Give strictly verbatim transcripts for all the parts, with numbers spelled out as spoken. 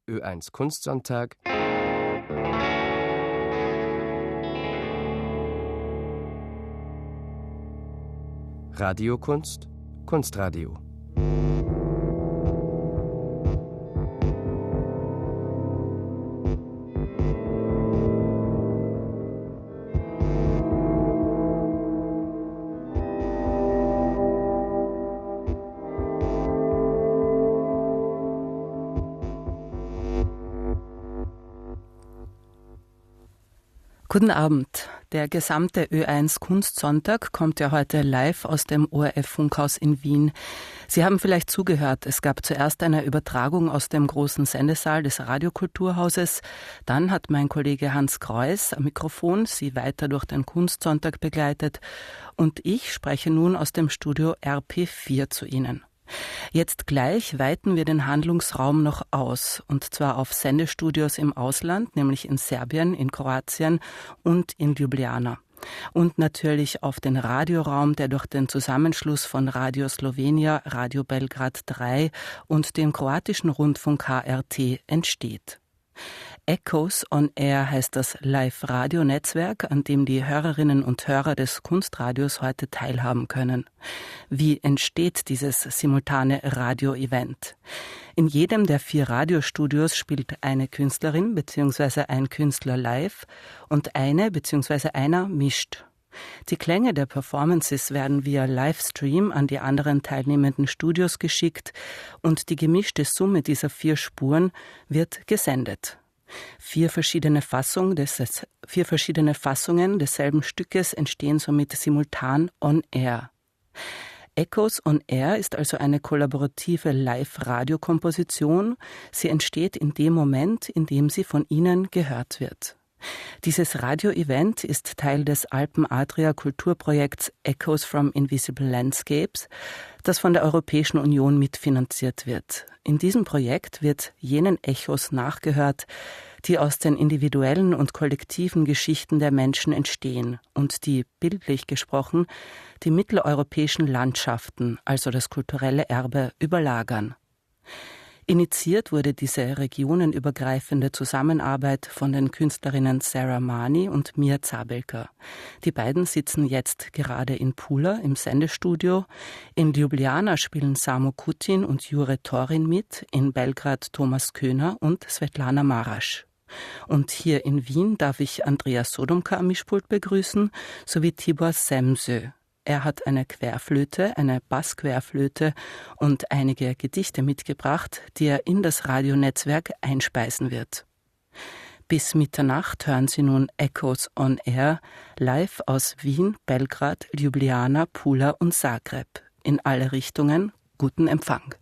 Ö eins Kunstsonntag Radiokunst, Kunstradio. Guten Abend. Der gesamte Ö eins Kunstsonntag kommt ja heute live aus dem O R F-Funkhaus in Wien. Sie haben vielleicht zugehört, es gab zuerst eine Übertragung aus dem großen Sendesaal des Radiokulturhauses. Dann hat mein Kollege Hans Kreuß am Mikrofon Sie weiter durch den Kunstsonntag begleitet. Und ich spreche nun aus dem Studio R P vier zu Ihnen. Jetzt gleich weiten wir den Handlungsraum noch aus, und zwar auf Sendestudios im Ausland, nämlich in Serbien, in Kroatien und in Ljubljana. Und natürlich auf den Radioraum, der durch den Zusammenschluss von Radio Slowenija, Radio Belgrad drei und dem kroatischen Rundfunk H R T entsteht. Echoes on Air heißt das Live-Radio-Netzwerk, an dem die Hörerinnen und Hörer des Kunstradios heute teilhaben können. Wie entsteht dieses simultane Radio-Event? In jedem der vier Radiostudios spielt eine Künstlerin bzw. ein Künstler live und eine bzw. einer mischt. Die Klänge der Performances werden via Livestream an die anderen teilnehmenden Studios geschickt und die gemischte Summe dieser vier Spuren wird gesendet. Vier verschiedene, Fassung des, vier verschiedene Fassungen desselben Stückes entstehen somit simultan on air. Echoes on Air ist also eine kollaborative Live-Radio-Komposition. Sie entsteht in dem Moment, in dem sie von Ihnen gehört wird. Dieses Radio-Event ist Teil des Alpen-Adria-Kulturprojekts Echoes from Invisible Landscapes, das von der Europäischen Union mitfinanziert wird. In diesem Projekt wird jenen Echos nachgehört, die aus den individuellen und kollektiven Geschichten der Menschen entstehen und die, bildlich gesprochen, die mitteleuropäischen Landschaften, also das kulturelle Erbe, überlagern. Initiiert wurde diese regionenübergreifende Zusammenarbeit von den Künstlerinnen Sarah Mani und Mia Zabelka. Die beiden sitzen jetzt gerade in Pula im Sendestudio. In Ljubljana spielen Samo Kutin und Jure Torin mit, in Belgrad Thomas Köhner und Svetlana Marasch. Und hier in Wien darf ich Andreas Sodomka am Mischpult begrüßen, sowie Tibor Semsö. Er hat eine Querflöte, eine Bassquerflöte und einige Gedichte mitgebracht, die er in das Radionetzwerk einspeisen wird. Bis Mitternacht hören Sie nun Echoes on Air, live aus Wien, Belgrad, Ljubljana, Pula und Zagreb. In alle Richtungen guten Empfang.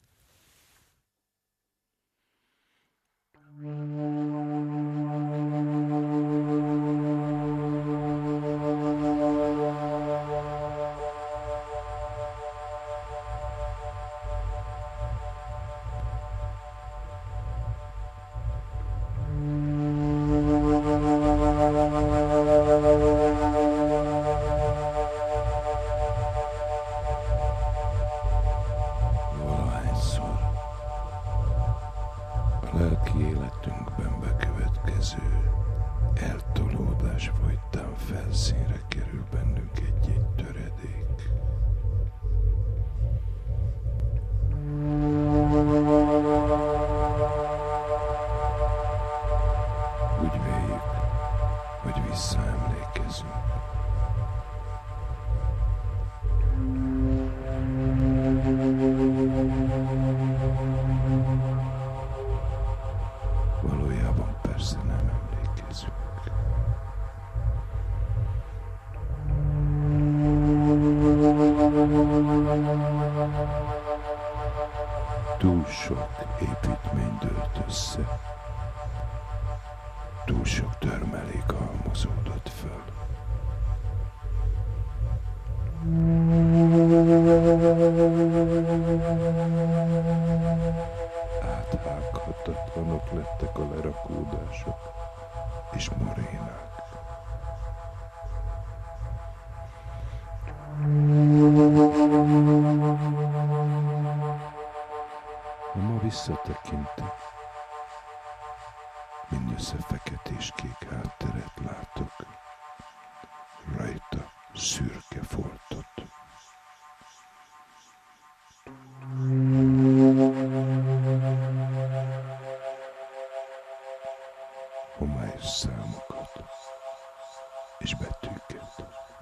Túl sok építmény dőlt össze, túl sok törmelék halmozódott föl. Áthághatatlanok lettek a lerakódások és morénák. Ha ma visszatekintek, Mindössze fekete és kék hátteret látok, rajta szürke foltot. Homályos számokat és betűket.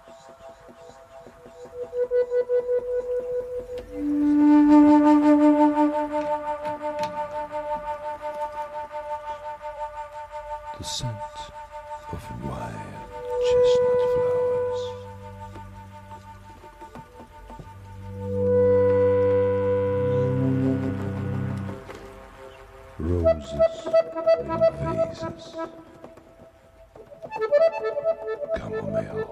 The scent of wild chestnut flowers. Roses in vases. Chamomile.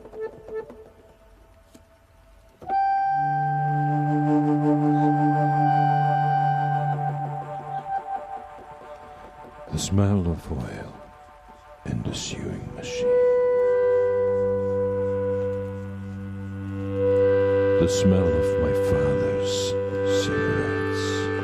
The smell of oil in the sewing machine. The smell of my father's cigarettes.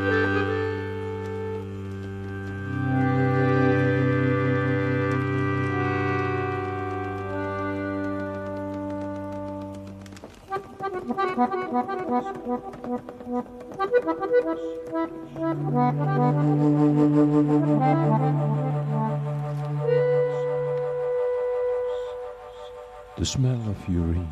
The smell of urine.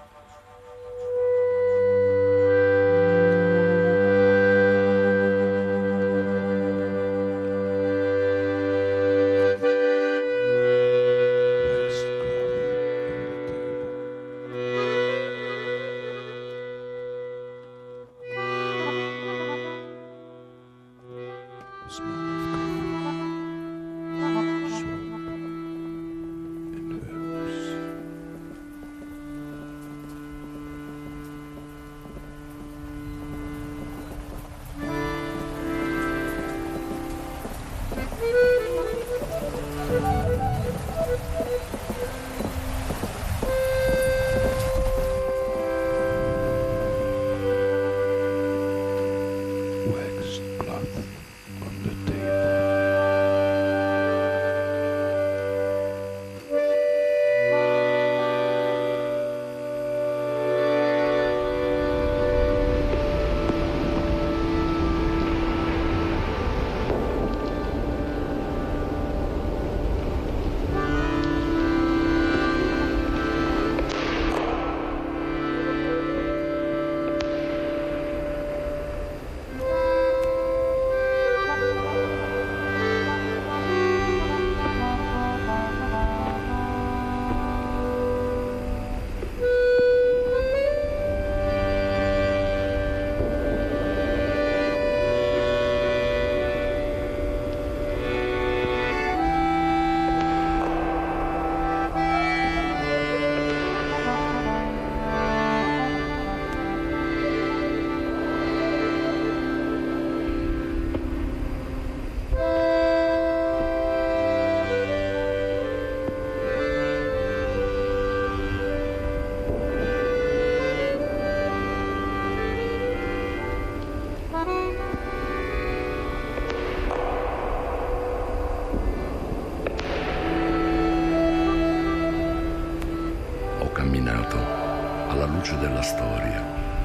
Alla luce della storia.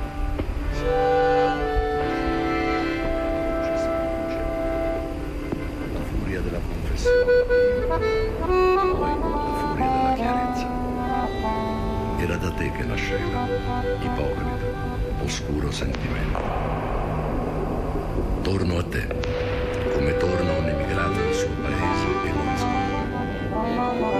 La furia della confessione, poi la furia della chiarezza. Era da te che nasceva, ipocrita, oscuro sentimento. Torno a te, come torna un emigrato al suo paese e lo riscopre.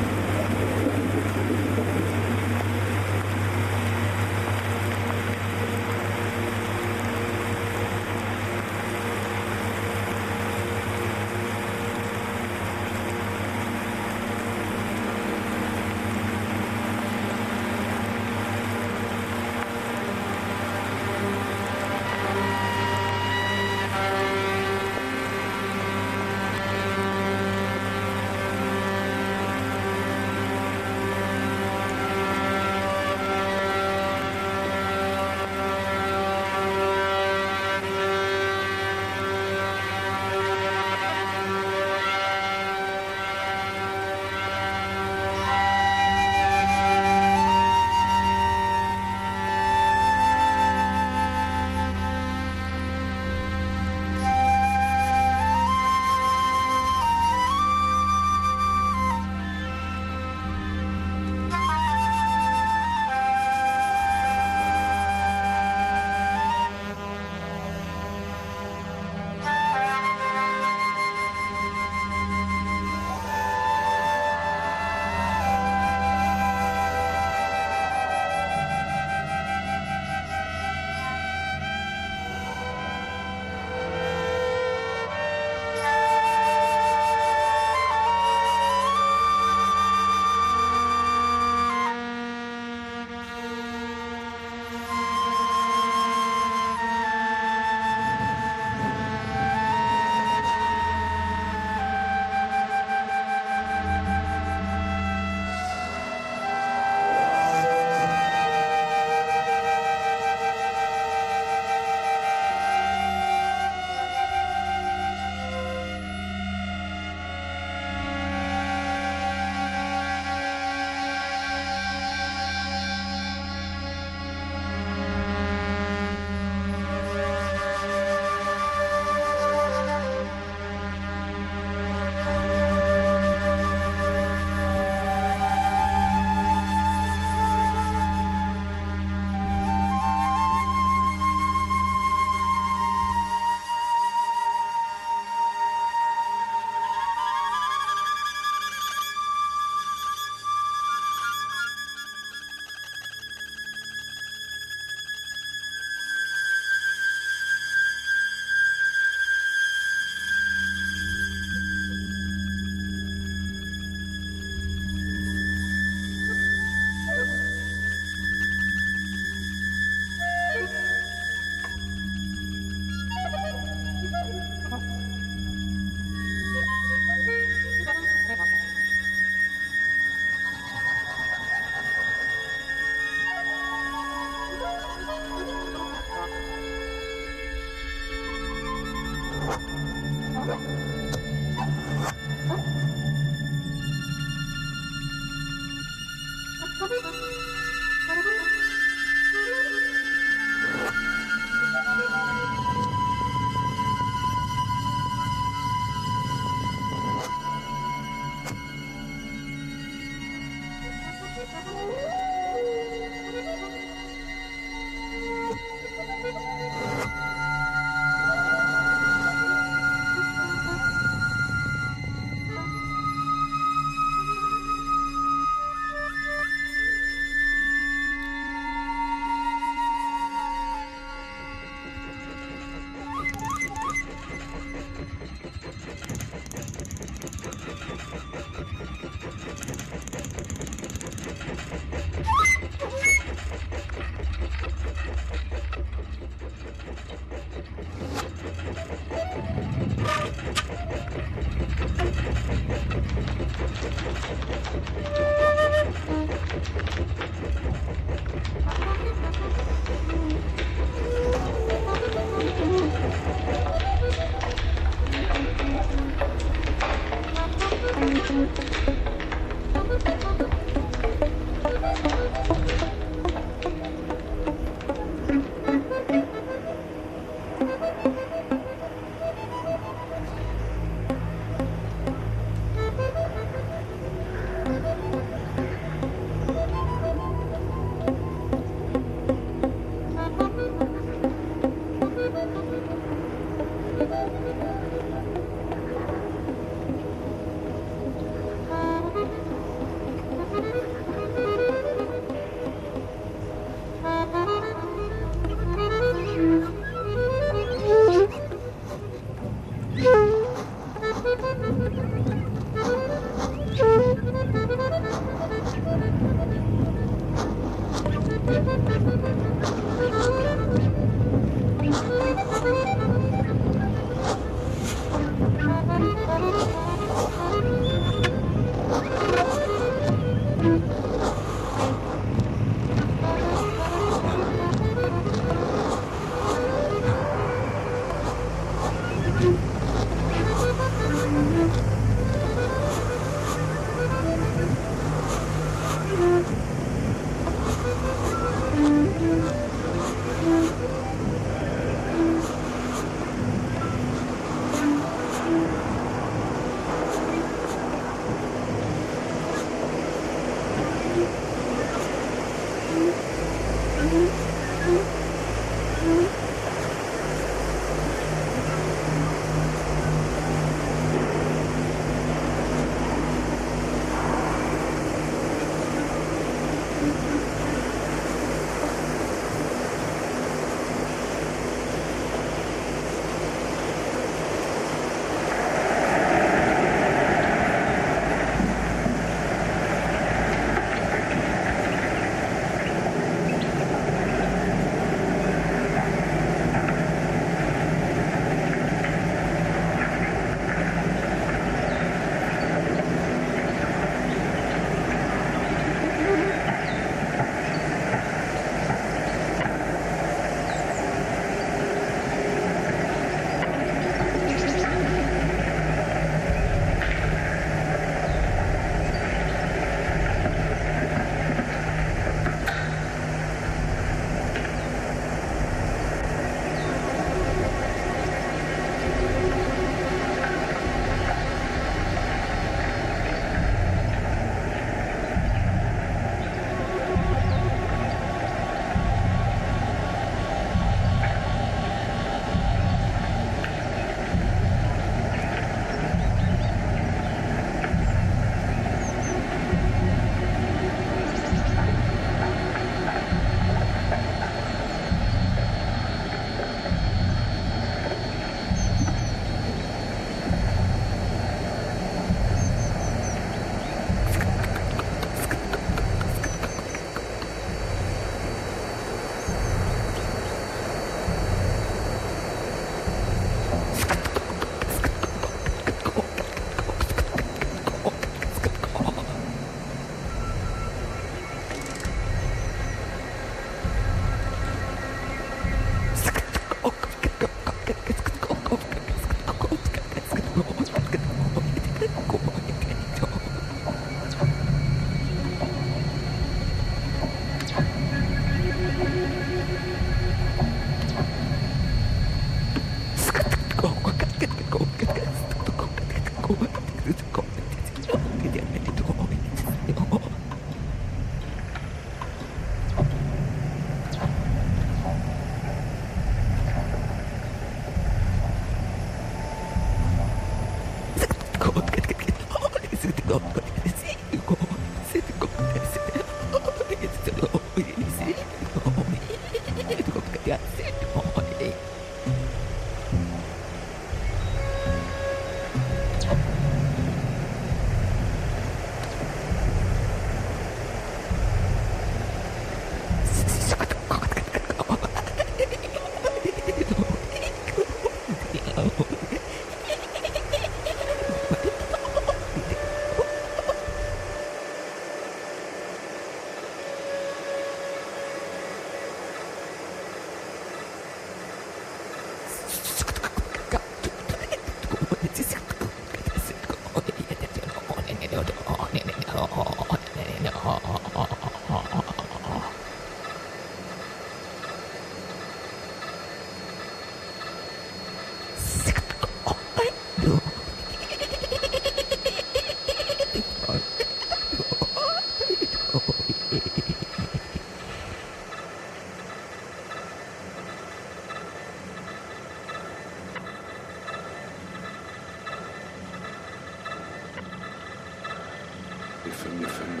افهم افهم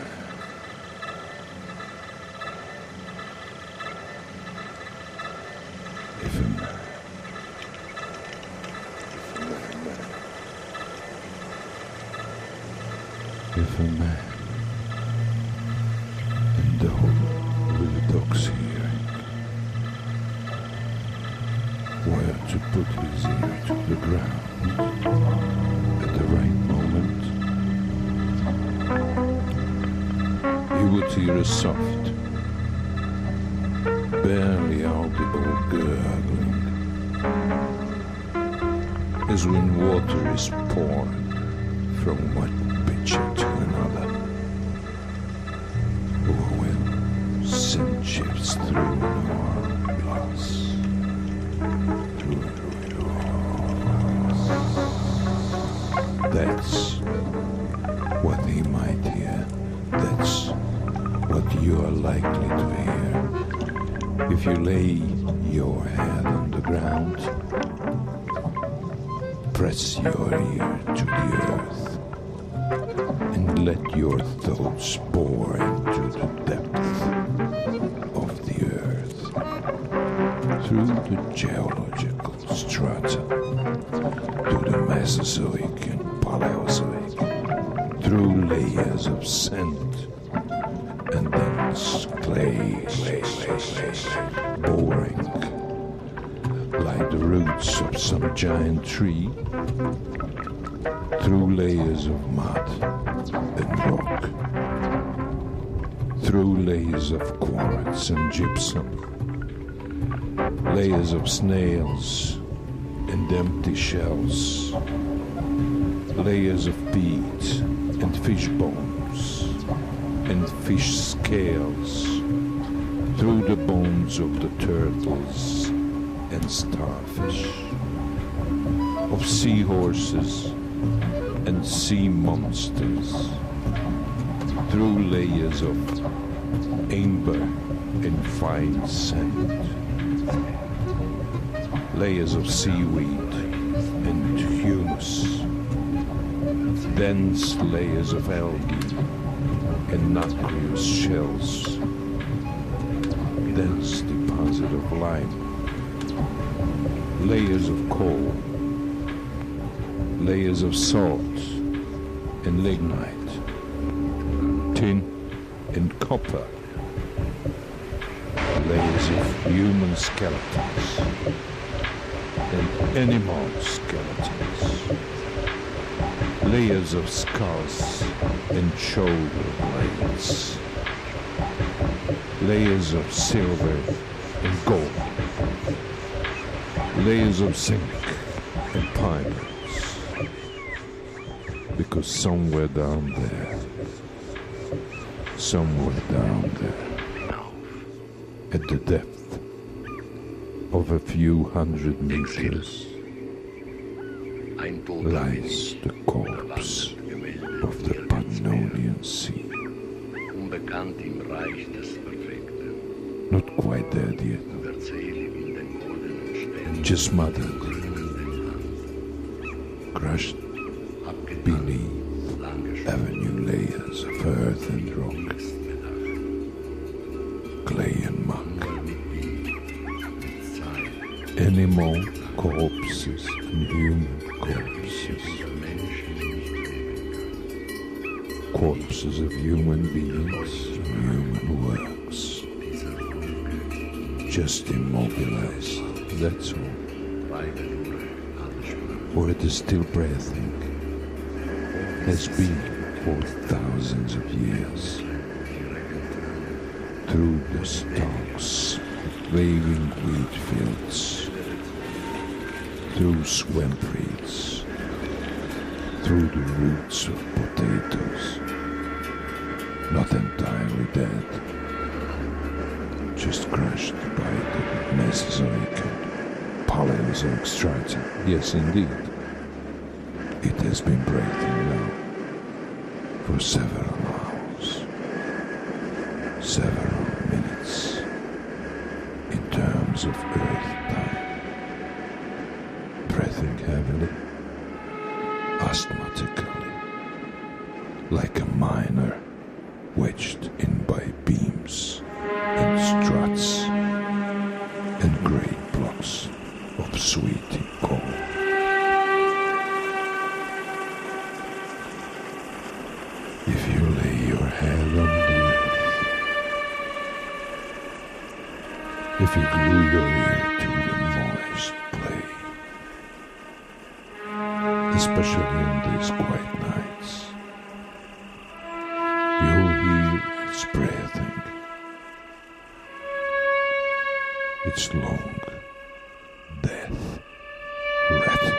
افهم افهم افهم عنده ولد Fox hearing where to put his ear to the ground at the right moment. He would hear a soft, barely audible gurgling, as when water is poured from one pitcher to another, or when scent shifts through an hourglass. That's what he might hear. That's what you are likely to hear if you lay your head on the ground, press your ear to the earth, and let your thoughts bore into the depth of the earth, through the geological strata, to the Mesozoic and Paleozoic, through layers of sand and dense clay, clay, clay, clay, boring like the roots of some giant tree, through layers of mud and rock, through layers of quartz and gypsum, layers of snails and empty shells, layers of peat and fish bones and fish scales, through the bones of the turtles and starfish, of seahorses and sea monsters, through layers of amber and fine sand, layers of seaweed and humus, dense layers of algae and nacreous shells, dense deposit of lime, layers of coal, layers of salt and lignite, tin and copper, layers of human skeletons and animal skeletons, layers of skulls and shoulder blades, layers of silver and gold, layers of zinc and pirates, because somewhere down there, somewhere down there, at the depth of a few hundred meters, lies the corpse of the Pannonian Sea. Not quite dead yet, just smothered, crushed beneath avenue layers of earth and rock, clay and muck, animal corpses and human corpses, corpses of human beings and human works, just immobilized, that's all. Or it is still breathing, has been for thousands of years, through the stalks of waving wheat fields, through swamp reeds, through the roots of potatoes, not entirely dead, just crushed by the Mesozoic and Paleozoic strata. Yes, indeed. It has been breathing now for several hours, several minutes, in terms of Earth time. Breathing heavily, asthmatically, like a miner wedged in by beams and struts and great blocks of sweet coal. If you lay your head on the earth if you glue your ear to the noise play, especially on these quiet nights. You'll hear its breathing, its long death rattle.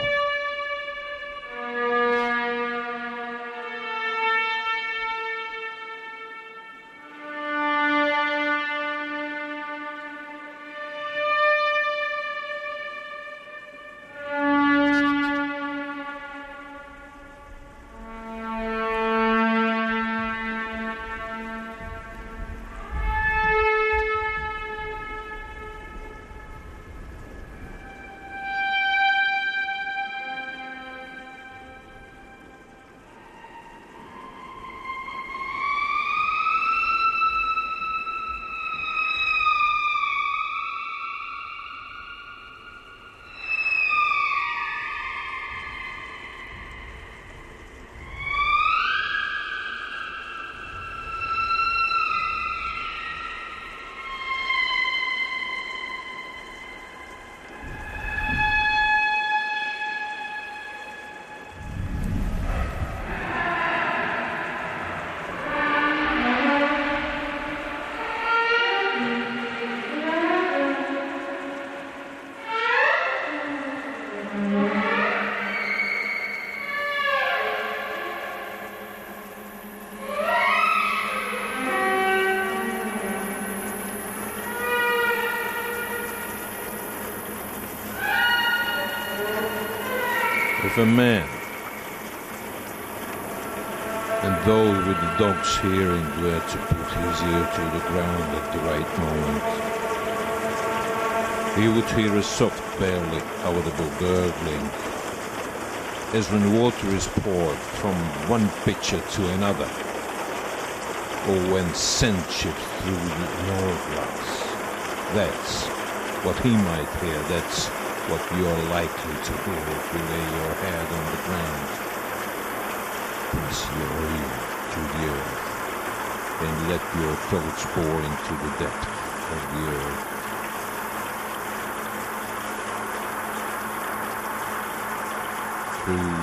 If a man, and though with the dog's hearing were to put his ear to the ground at the right moment, he would hear a soft, barely audible gurgling, as when water is poured from one pitcher to another, or when scent shifts through the hourglass. That's what he might hear. That's what you're likely to hear if you lay your head on the ground. Press your ear to the earth and let your thoughts bore into the depth of the earth. Through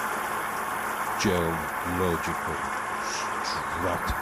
geological strata.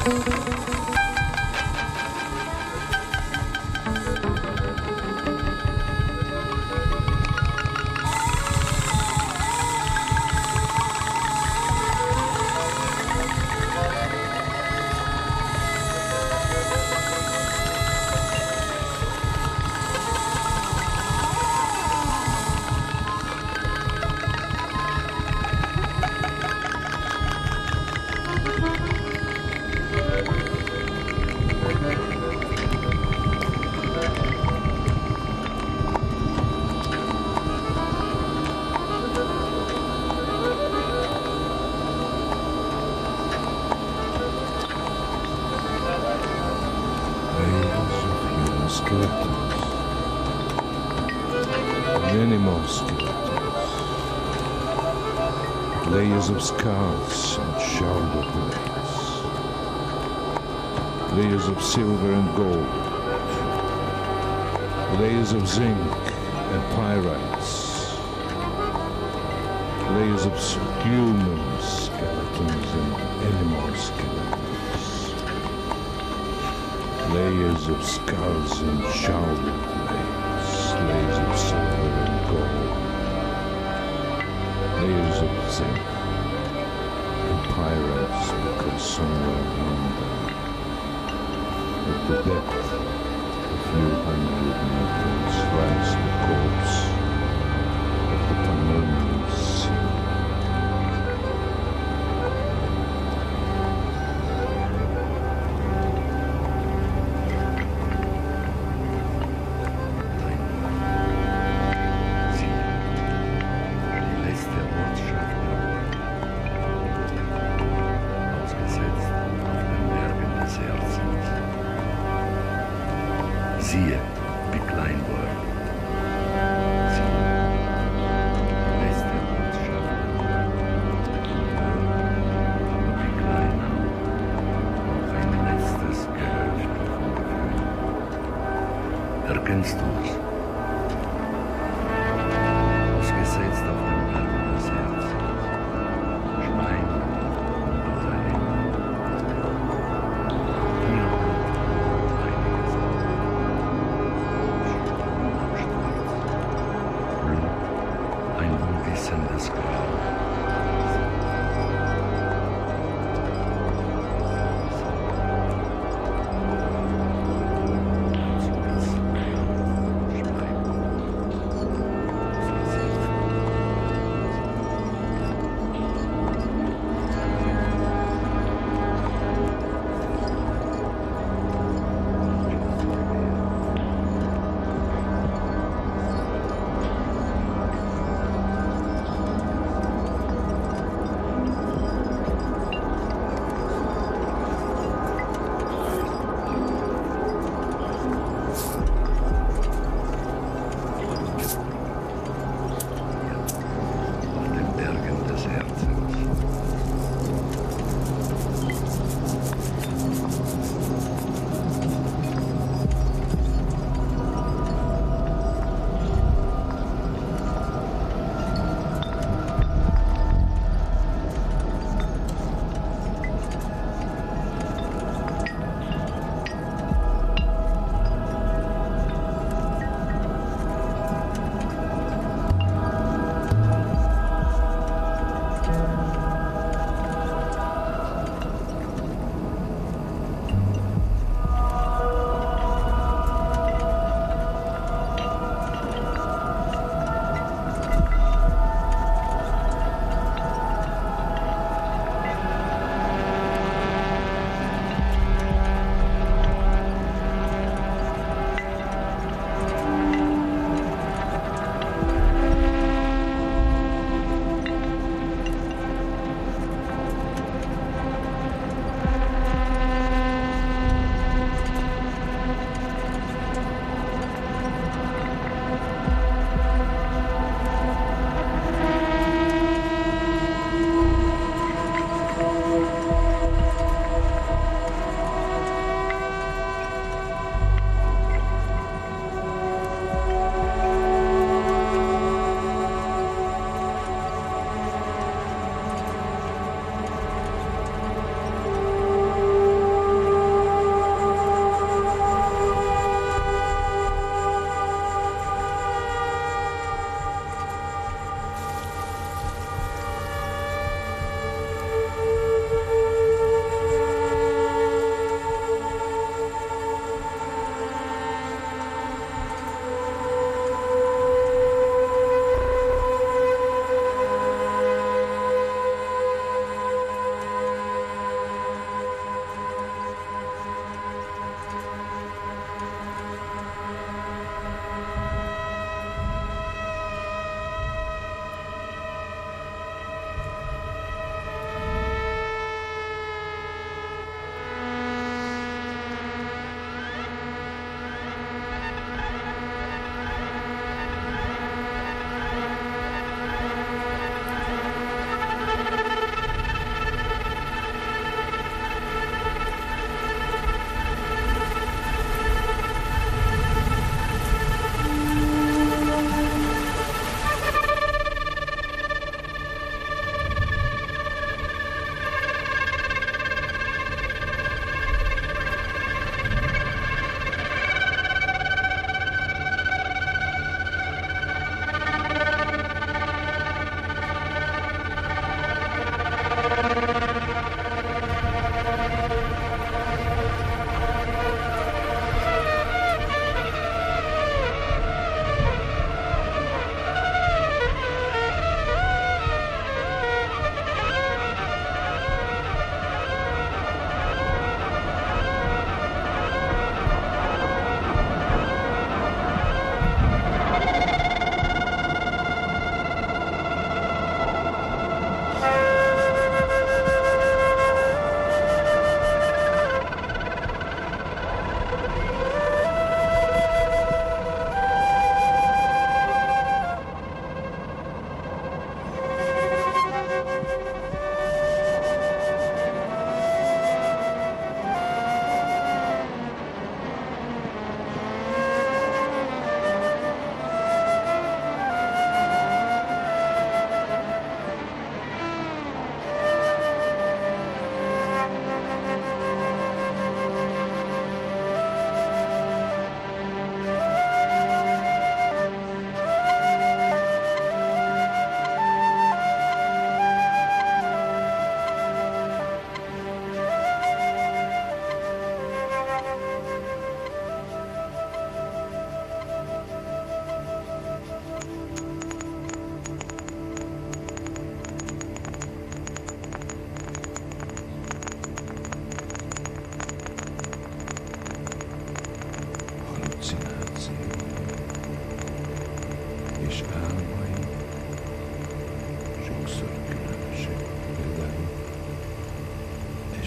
Many more skeletons, layers of scars and shoulder blades, layers of silver and gold, layers of zinc and pyrites, layers of human skeletons and animal skeletons, layers of skulls and shoulder blades, layers of silver and gold, layers of zinc and pyrites, because somewhere down there, at the depth of a few hundred meters, lies the corpse of the Pannonian Sea. Siehe, wie klein wurde. Siehe, lässt der Ortschaft aber wie klein auch ein letztes Gehöft von Gefühl. Erkennst du es? Ausgesetzt auf dem Berg des Herzens, Schwein und Rein. Hier wird einiges ein unwissendes Grau. So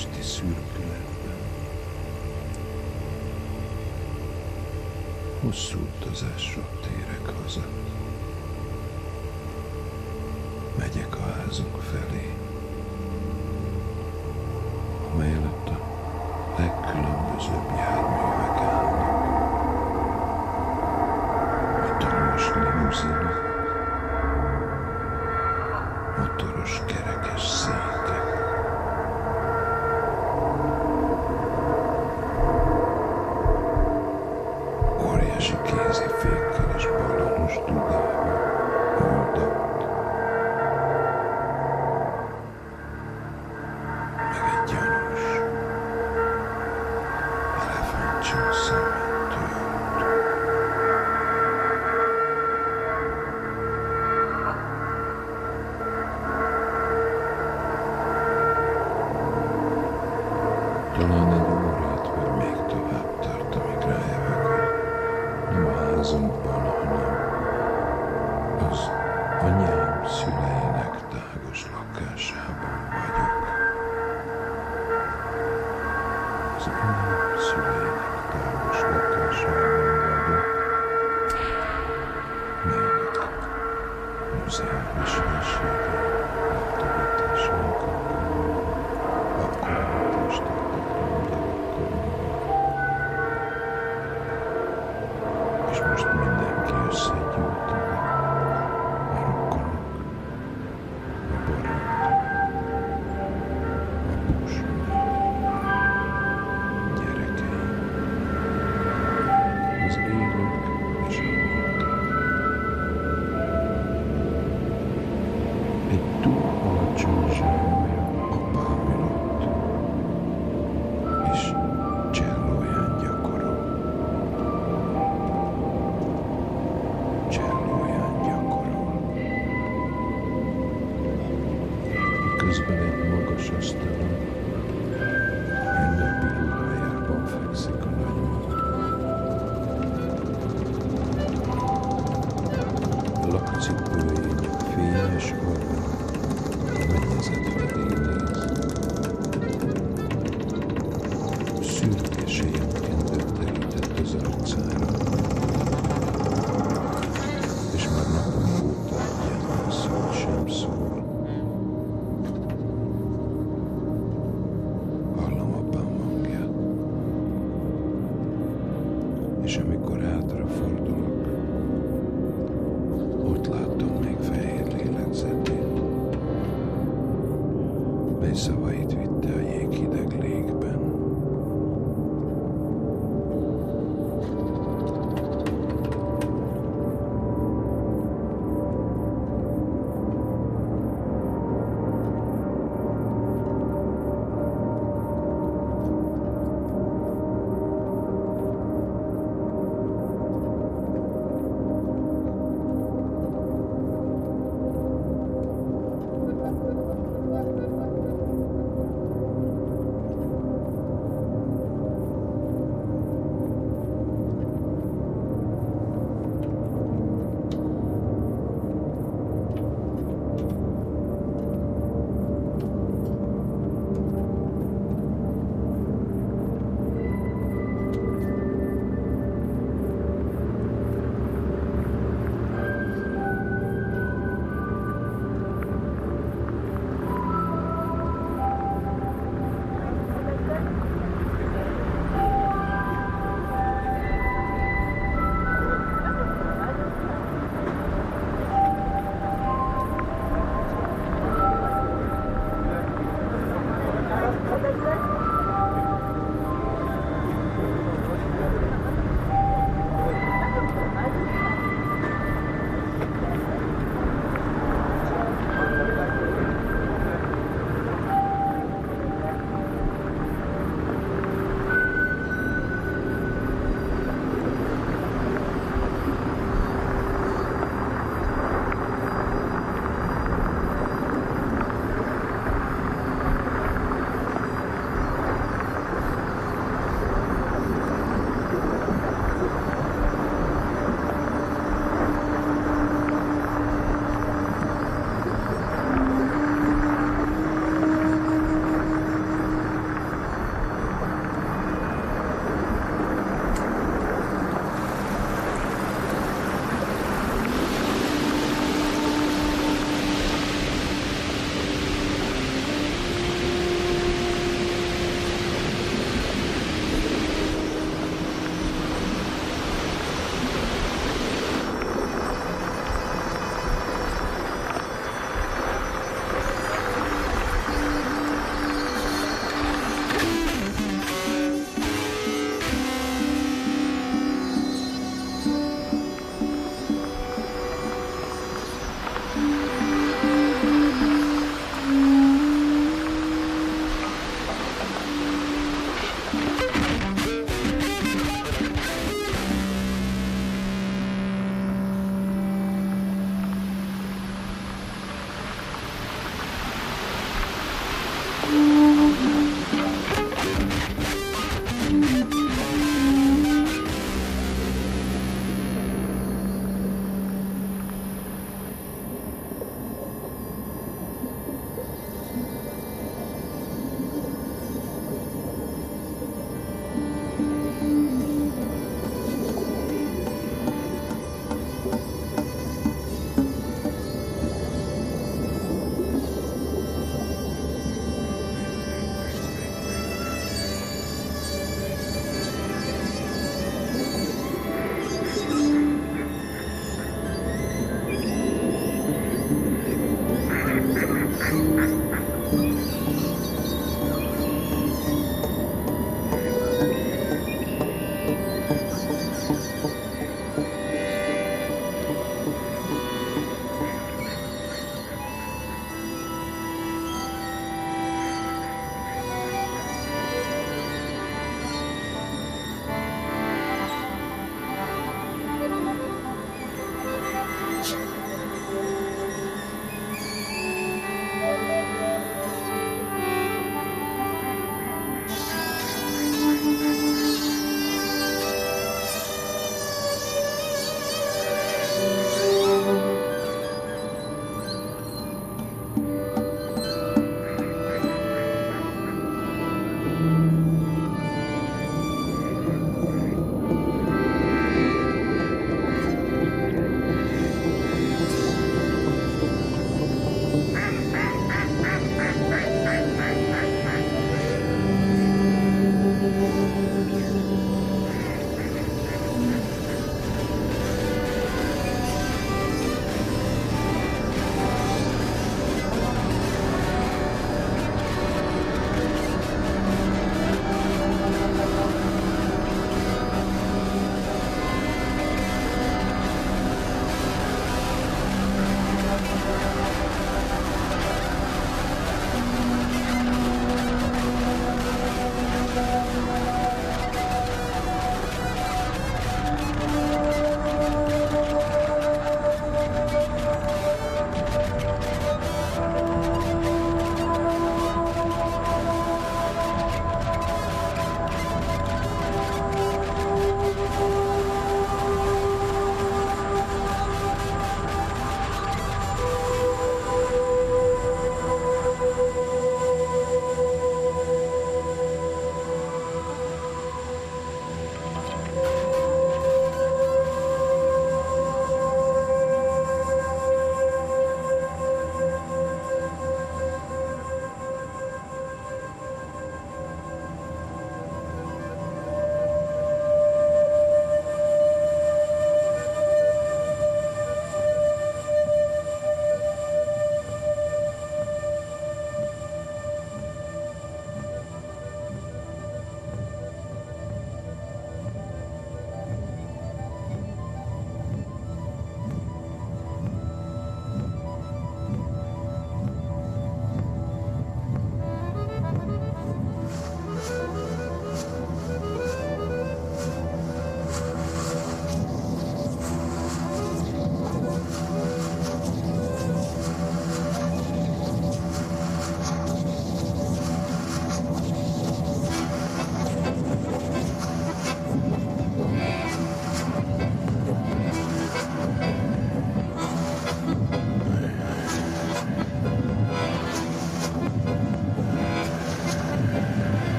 esti szürkületben. Hosszú utazásról térek haza. Megyek a házunk felé, amely előtt a legkülönbözőbb járművek állnak. Hatalmas limuzinok, motoros kerekes székek. Óriási kézifékkel és ballonos dudával ültött. Meg egy gyanús, elefántcsont szemmentő autó. Talán egy órát, vagy még tovább tart, amíg rájövök, hogy nem a házunkban, hanem az anyám szüleinek tágos lakásában vagyok. Az anyám szüleinek tágos lakásában vagyok, melynek muzeális helységei látogatásunk alkalmából akkor említést tettek gyerekkoromban. És most mindenki összegyűlt ide, a rokonok, a barátok, apus, gyerekeim, az élők és a holtak. Egy túl alacsony zsákmajom apám ülött, és csellóján gyakorol. Csellóján gyakorol. Közben egy magas asztalon, ünnepi ruhájában fekszik a nagymama. A lakcipőjének fényes orra a mennyezet felé néz. Szürke sélyemkendő terített az arcára, és már napok óta egyetlen szót sem szól. Hallom apám hangját, és amikor hátrafordulok, ott látom még fehér lélegzetét, mely szavait vitte a jéghideg légben.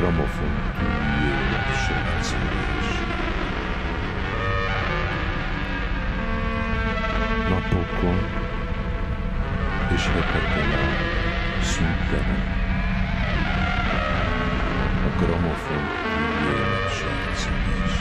gramofon tűjjél a sercelés. Napokon és heteken át szüntelen. A gramofon tűjjél a sercelés.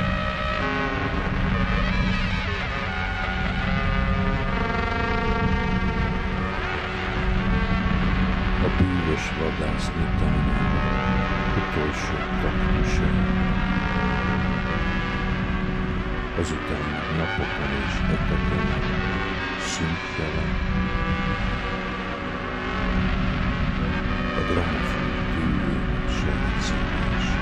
A bűvös vadászni tányának utolsó taktusán. Azután napokon és heteken szüntelen. A gramofon tűjének sercelése.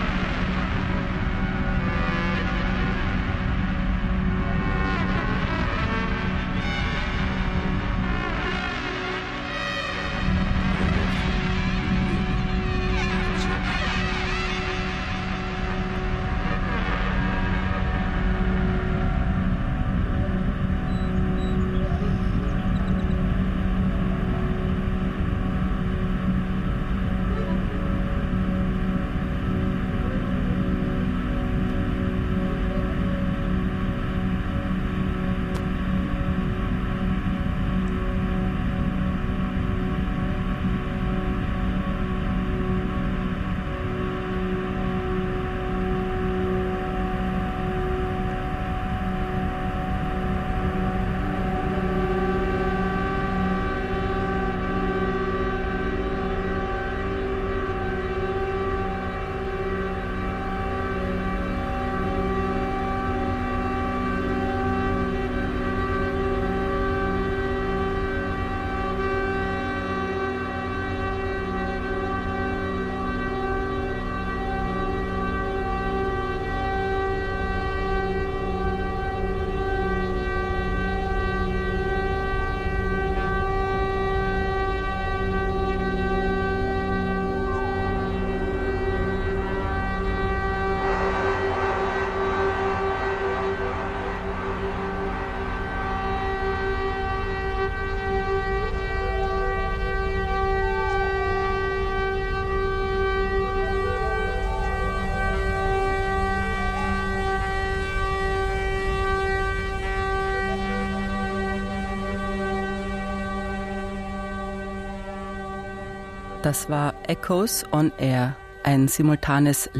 Das war Echoes on Air, ein simultanes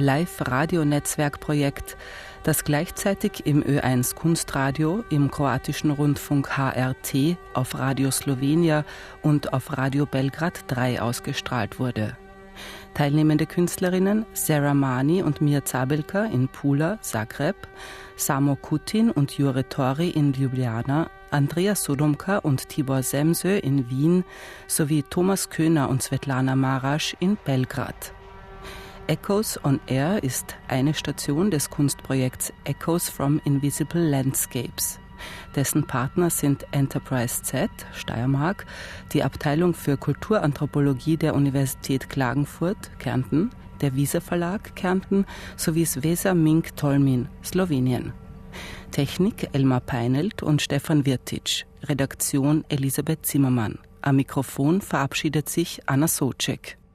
Live-Radio-Netzwerkprojekt, das gleichzeitig im Ö eins Kunstradio, im kroatischen Rundfunk H R T, auf Radio Slowenija und auf Radio Belgrad drei ausgestrahlt wurde. Teilnehmende Künstlerinnen Sarah Mani und Mia Zabelka in Pula, Zagreb, Samo Kutin und Jure Tori in Ljubljana, Andrea Sodomka und Tibor Semsö in Wien sowie Thomas Köhner und Svetlana Marasch in Belgrad. Echoes on Air ist eine Station des Kunstprojekts Echoes from Invisible Landscapes. Dessen Partner sind Enterprise Z, Steiermark, die Abteilung für Kulturanthropologie der Universität Klagenfurt, Kärnten, der Wiese Verlag, Kärnten, sowie Sveza Mink Tolmin, Slowenien. Technik Elmar Peinelt und Stefan Wirtic, Redaktion Elisabeth Zimmermann. Am Mikrofon verabschiedet sich Anna Socek.